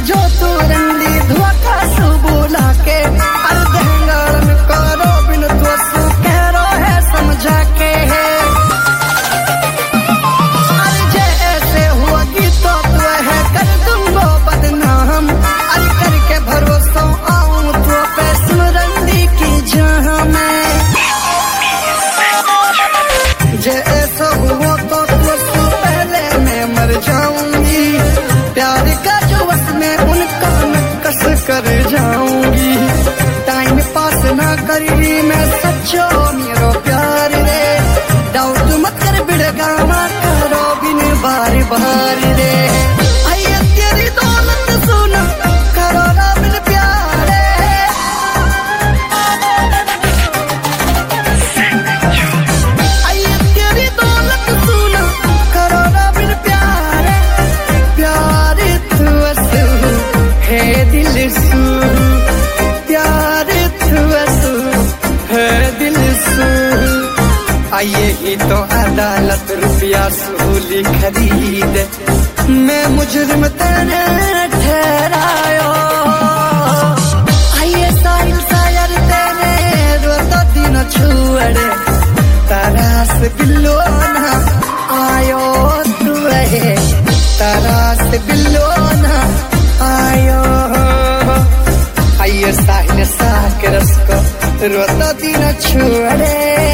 जो तू रंडी धोखा सु बुला के अरे दहंगारन करो बिन तो सु कह रो है समझा के अरे जे ऐसे हुआ कि तो तू है कर दूंगो बदनाम अरे करके भरोसा आऊं तो पे सुन रंडी की जहां में जे ऐसा हुआ तो तू पहले मैं मर जाऊंगी प्यार का जो वस में उनका नक्कस कर जाऊंगी टाइम पास ना करी मैं सच्चो मेरो प्यार रे डाउट मत कर बिड़गावा करो बिन बार बार रे आइए तेरी दौलत सुना करो ना बिन प्यार आइए तेरी दौलत सुना करो ना बिन प्यार प्यार तू है दिल सू प्यार तू है दिल सू आइए ही तो अदालत रुपया सूली खरीद मैं मुजरिम तेरे ठहरायो आइए साहिल सायर तेरे रोता दिन छुअड़े तरास बिल्लो ना आयो तू है तरास बिल्लो ना आयो आइए साहिल साकर को रोता दिन छुअड़े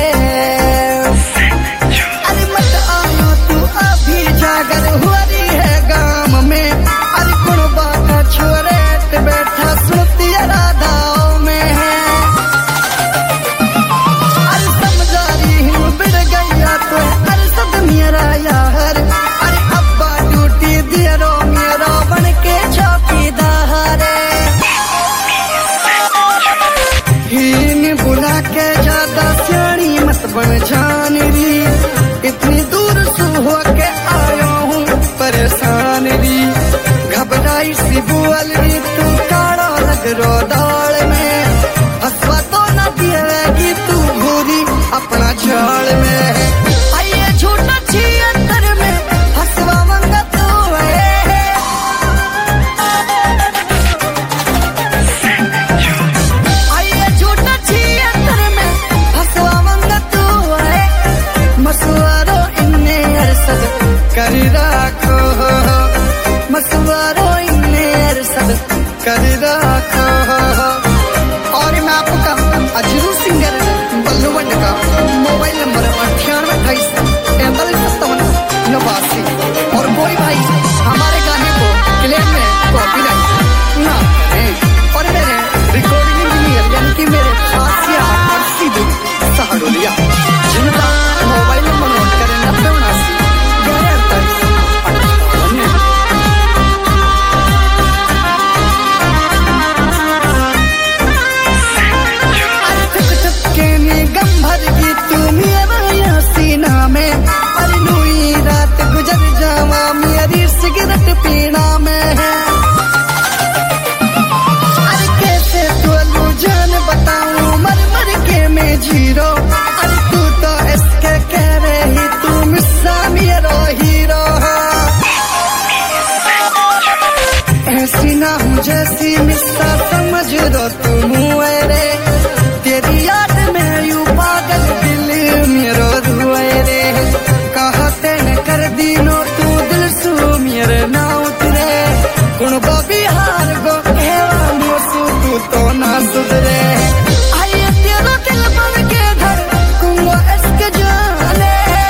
अरे मत आयो तू अभी जागर हुआ रही है गांव में अरे कौन बात छोड़े बैठा सुनती राधाओं में है अरे समझा रही हूँ बिड़ गया तो अरे सब मेरा यार अरे अब्बा ड्यूटी दिया रो मेरा बन के चौकीदार हीन बुला के ज्यादा सियाणी मत बन जान री इतनी दूर से हो के आया हूँ परेशान री घबराई सी बुअल री तू काड़ा लग रो दाल में हंसवा तो न दिएगी तू भूरी अपना झाड़ में आइए झूठा छी अंदर में हंसवा मंगा तू आइए झूठा छी अंदर में हंसवा मंगा तू मसवारो इन्ने अरसद कर राखो मसवारो इन्ने अरसद कर राखो और मैं आपका अजरू सिंगर बल्लूवंड का मोबाइल नंबर 9828 और कोई भाई हमारे गाने को क्लेम में कॉपीराइट ना करें और मेरे रिकॉर्डिंग इंजीनियर यानी कि मेरे खासिया और सीधू सहाडोलिया जिनका मोबाइल नंबर नोट करें 90 सिगरेट पीना में है अरे कैसे तो जान बताऊं मर मर के मैं जीरो अरे तू तो इसके कह रही तू मिस्सा मेरो हीरो ऐसी ना हूँ जैसी मिस्सा समझ दो तुम रे तेरी याद में यूं पागल दिल मेरो रुए रे कहते न कर दीनो तू दिल सू मेरे ना उतरे गुण बिहार गो एवा मोसू तू तो ना सुधरे आइए तेरा दिल बन के धर कुंगो इसके जाने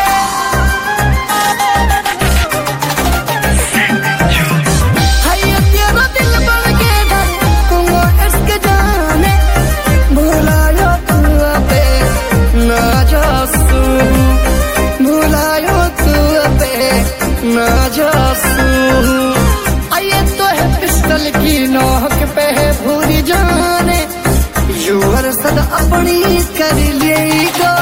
आइए तेरा दिल बन के धर कुंगो इसके जाने भुलायो तू पे ना जासू भुलायो तू पे ना जासू आइए तो है पिस्टल की नोक पे है भूरी जाने यूर सद अपनी कर लेगा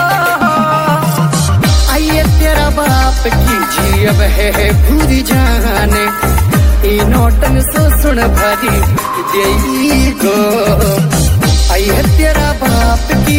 आइए तेरा बाप की जी अब है भूरी जाने नोटन सो सुन भरी देगो आइए तेरा बाप की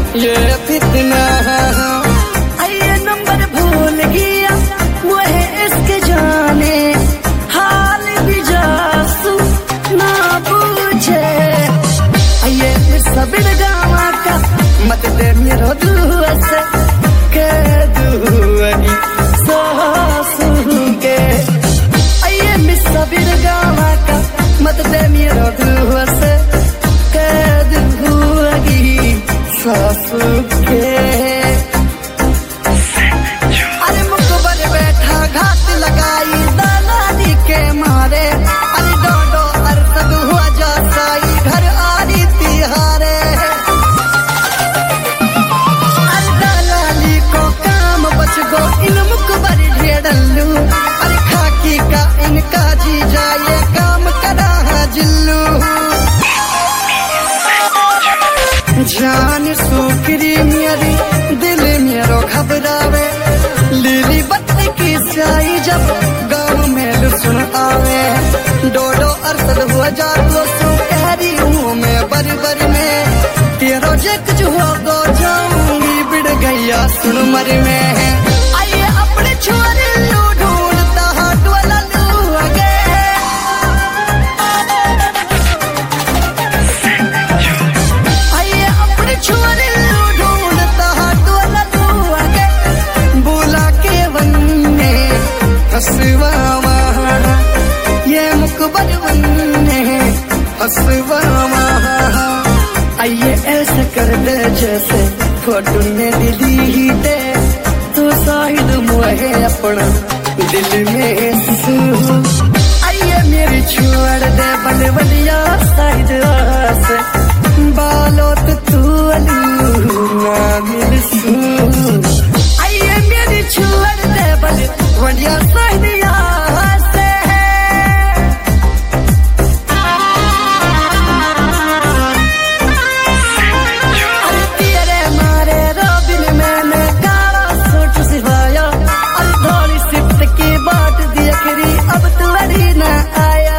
ये फितना। ये नंबर भूल गया वह इसके जाने, हाल भी जासू ना पूछे। ये सब गाँव का मत दे मेरो दुआ से कह दूंगी सासू के। ये सब गाँव का मत दे मेरो दुआ से कह दूंगी सासू के। अरे मुकबर बैठा घाट लगाई दलाली के मारे, अरे डोडो अरसद हुआ जासाई घर आरी तिहारे। अरे दलाली को काम बच गो इन मुकबर ढेडल्लू, अरे खाकी का इनका जी जाए काम करा जिल्लू। जान सुकरी मेरी दिल मेरो घबरावे, लीली बत्ती की स्याही जब गाँव में लुसुन आवे। डोडो अरसद हुआ जातो सो कह रही हूँ मैं बरी बरी में, तेरो जग जो हो गो जाऊंगी बिड़ गैया सुन मर में। आइए अपने छोरे लू ढूंढता हाथ वाला लू आगे। छोरे लू ढूंढता हाथ वाला लू आगे, बोला के वन्ने हसवा वहाँ, ये मुकबर वन्ने हसवा वहाँ। आइए ऐसा कर दे जैसे फोटो ने दिली ही दे, तो शाहिद मुहे अपना दिल में सू। आइए मेरी छोड़ दे बलवलिया शाहिद से, बालों तो तू अलू ना मिल सू। आइए मेरी छोड़ दे बलवलिया शाहिद से। अरे तेरे मारे रोबिन मैंने काला सूट सिवाया, अरे थोड़ी सिफ्ट की बाट दी अखरी अब तू अड़ी ना आया।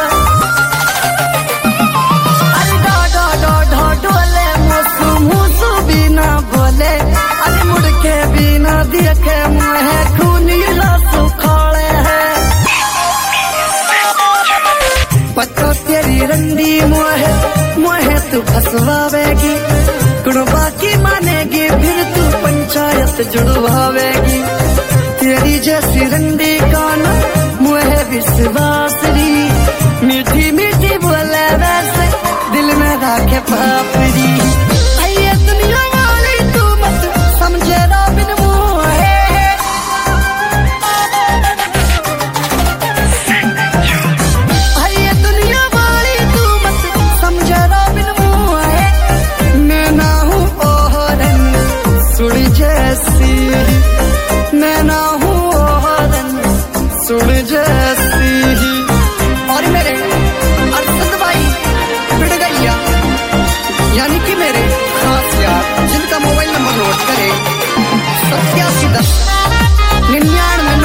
अरे डो डो डो डो डोले मुसु मुसु बिना बोले, अरे मुड़ के बिना देखे मुहे खूनी लासु खोले है। पत्तो तेरी रंडी मुहे मुहे तू फसवावेगी, कुड़बा की मानेगी फिर तू पंचायत जुड़वावेगी। तेरी जैसी रंडी कान मुहे विश्वासरी, मीठी मीठी बोले वैसे दिल में राखे पापड़ी। आइए दुनिया वाली तू मत समझे रोबिन मुहे, आइए दुनिया वाली तू मत समझे रोबिन मुहे। मैं ना हूँ ओहरन सुन जैसी, मैं ना हूँ ओहरन सुन जैसी। और मेरे अरसद भाई बिड़ गैया यानी कि मेरे खास यार, जिनका मोबाइल नंबर नोट करें 8710 99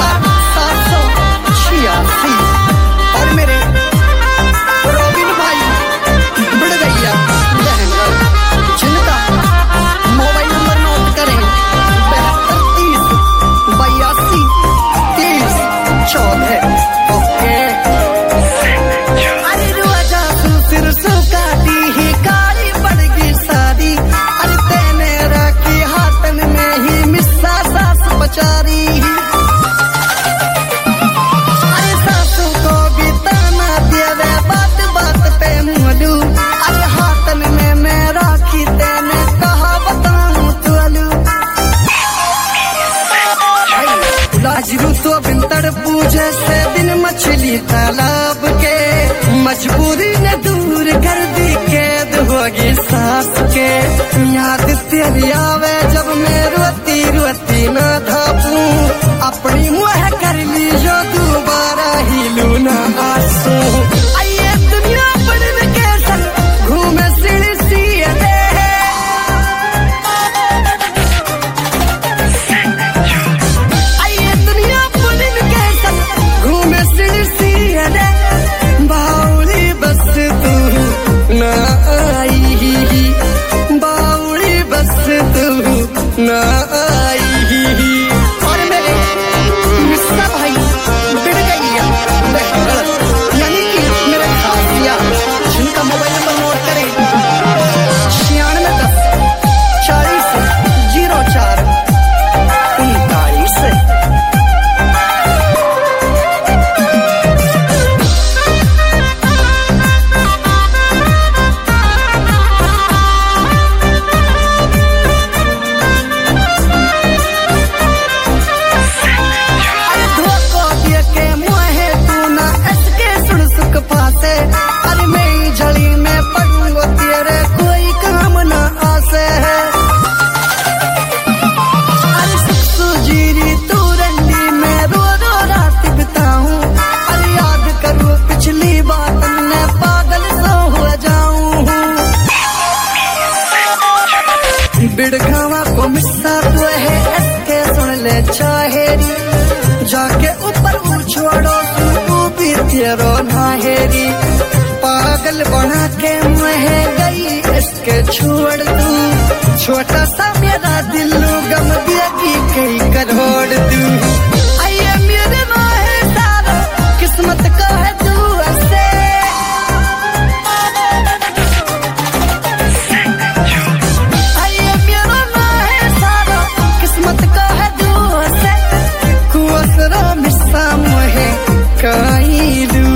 9786। और मेरे रोबिन भाई बिड़ गैया लहंगर, जिनका मोबाइल नंबर नोट करें 7230 82 30 14। ओके अरे रोजा सिर सुकाती ही काली पड़गी सारी, अरे तेने राखी हाथन में ही मिस्सा सास बचारी। अरे सासू को भी ताना देवे बात बात पे मुलू, अरे हाथन में मैं राखी तेने कहा बताऊं तुलू। लाजरू तो बिंतर पूजे से दिन मछली तालाब के, मजबूरी ने दूर कर दी कैद होगी सास के। याद तेरी आवे जब मैं रोती रोती ना धापूं, अपनी मुँह कर ली जो दोबारा ही लू ना आंसू। आइए दुनिया पढ़ने के संग घूमे सीढ़ी सी दे, आइए दुनिया पढ़ने के संग घूमे सीढ़ी सी दे। बाउली तेरो नाहेरी पागल बना के मुहे गई इसके छोड़ तू छोटा सा मेरा दिल गम देगी कई करोड़ तू आइए मेरे नाहे सारा किस्मत का है तू ऐसे आइए मेरा नाहे सारा किस्मत का है तू ऐसे कुसरा मिस्सा मुहे काईलू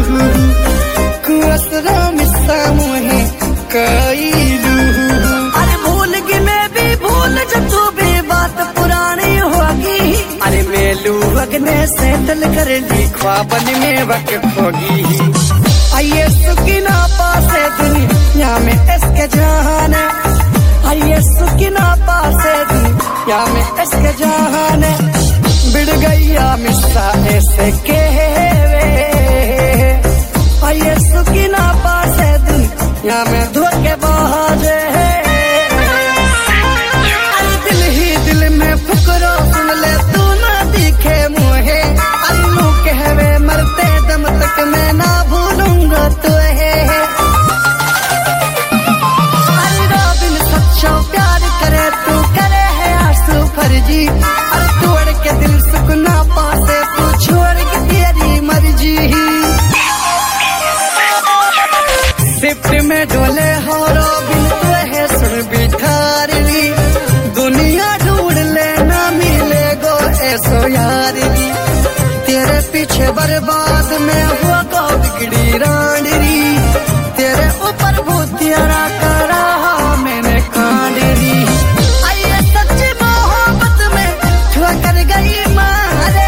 कुसरा मिस्सा मुहे काईलू अरे भूल गई मैं भी भूल जा तू भी बात पुरानी होगी अरे मेलू वगने से दिल कर ली ख्वाबन में वक्त होगी आइए सुकिना पासे दुनिया में इसके जहान आइए सुकिना पासे दुनिया में इसके जहान बिड़ गैया मिस्सा ऐसे कहवे आइए सुकिना पासे दुनिया में धोखे बाजे दिल ही दिल में फुकरो सुन ले तू ना दिखे मुहे अल्लू कहवे मरते दम तक मैं ना भूलूंगा तुहे अरे बिन सच्चा प्यार करे तू करे है आंसू फर्जी अरे तोड़ के दिल सुकना पासे तू छोड़ के तेरी मर्जी शिफ्ट में डोले हो बिन तो है सुन बिठारी दुनिया ढूंढ ले ना मिले गो ऐसो यारी तेरे पीछे बर्बाद में हुआ गो बिगड़ी रानी तेरे ऊपर भूतियारा करा मैंने कांडरी आइए सच्ची मोहब्बत में छुआ कर गई मारे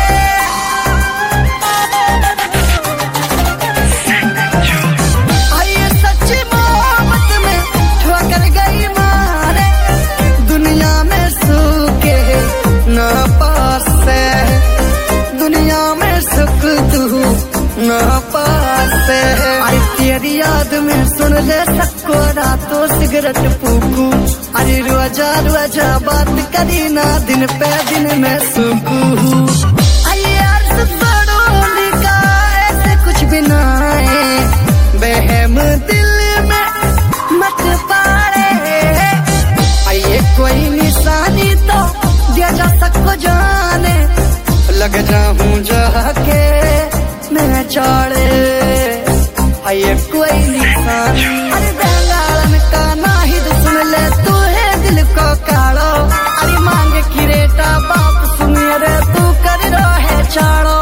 आइए सच्ची मोहब्बत में छुआ कर गई मारे दुनिया में सुख ना पासे दुनिया में सुख तू ना पासे अरे तेरी याद में सुन ले सबको रातों सिगरेट फूकू अरे रोजा रोजा बात करी ना दिन पे दिन में सुकू अरे यार बड़ों का ऐसे कुछ भी ना है बहम दिल में मत पारे आइए कोई निशानी तो दिया जा सबको जाने लग जाऊं जाके मैं चाड़े आइए कोई निशानी अरे बेलालन का नाहिद सुन ले तू है दिल को काढ़ो अरे मांग की रेटा बाप सुनिए रे तू कर रो है चाड़ो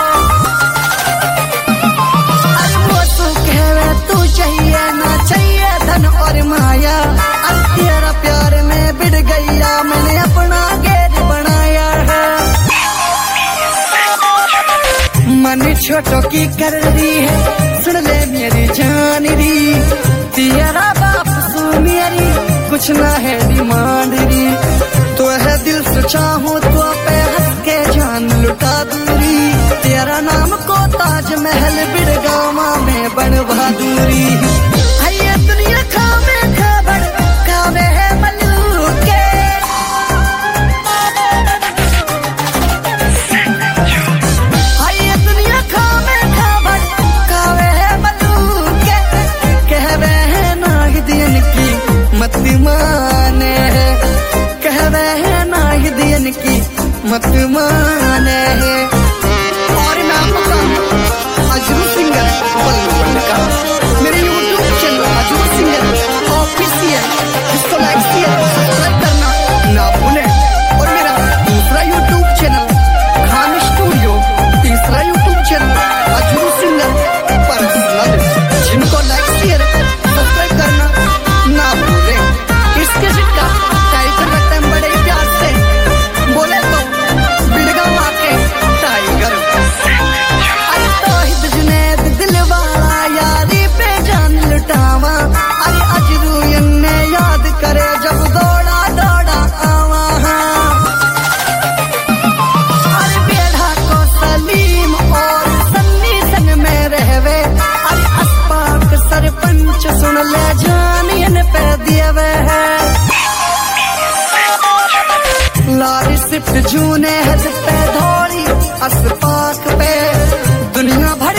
अरे वो तू कहवे तू चाहिए ना चाहिए धन और माया अरे तेरा प्यार में बिड़ गया मैंने अपना गेर बनाया है मन छोटों की कर रही है सुन ले मेरी जान री तेरा बाप सु मेरी कुछ ना है डिमांड री तो है दिल से चाहूं तो पे हंस के जान लुटा दूरी तेरा नाम को ताजमहल बिड़गामा में बन बहादुरी आइए दुनिया खावे खबर खावे है मलूके आइए दुनिया खावे खबर खावे है मलूके कहवे है नाहिदियन की मत माने कहवे है नाहिदियन की मत माने और मैं आपको अजरू सिंगर बल्लू का मेरे YouTube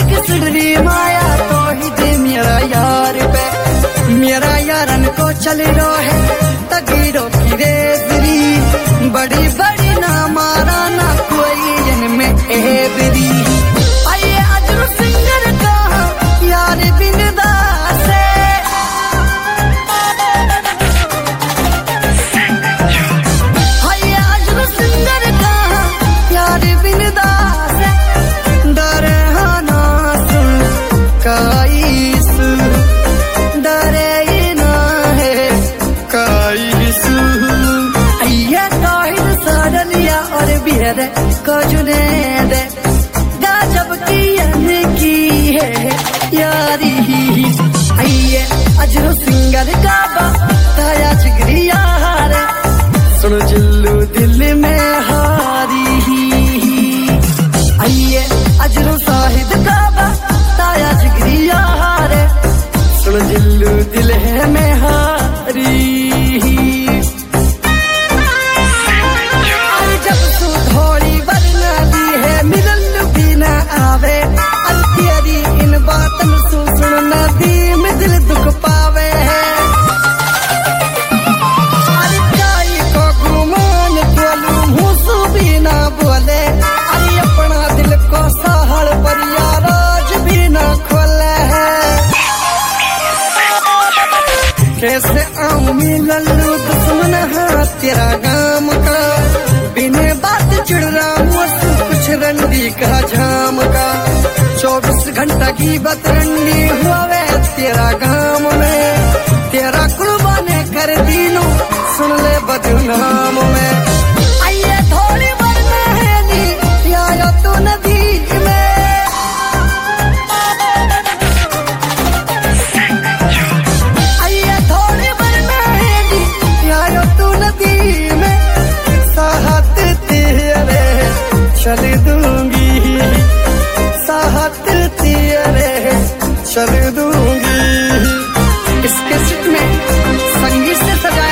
की सिडरी माया तो ही दे मेरा यार पे, मेरा यारन को चल रो है तगीरों की रेजरी, बड़ी बड़ी ना मारा ना कोई इनमें एबरी। आइए अजर सिंगर का यार बिनदा से, आइए अजर सिंगर का यार बिनदा से, डरे ना सुन काईस, डरे ना है काईस। आइए काहिर साडलिया और बिहर को जुने दे, गजब की है यारी। आइए अजर सिंगर का बताया जिगरी यार, सुन जिल्लू दिल में हारी। आइए अजर साहिद का बताया जिगरी यार, सुन जिल्लू दिल है में हारी। जब तू थोड़ी बरना दी है मिलन भी ना आवे, तेरी इन बातन सु सुनना दी में दिल दुख पावे है। अरे काई को गुमान बोलू मुँह भी ना बोले, अरे अपना दिल को सहल पर याराज भी ना खोले है। कैसे आऊं मिलन दुश्मन है तेरा गाम का, बिने बात चिड़ रहा हूँ कुछ रंडी का झाम का, 24 घंटा की बतरंडी हुए तेरा गाम में, तेरा कुर्बाने कर दीनू सुन ले बदनाम में। आइए थोड़ी बरना है नी आयो तू नदी में, आइए थोड़ी बरना है नी आयो तू नदी में, साहत तेरे चल दूंगी, साहत तेरे चल दूंगी। इसके सिट में संगीत से सजा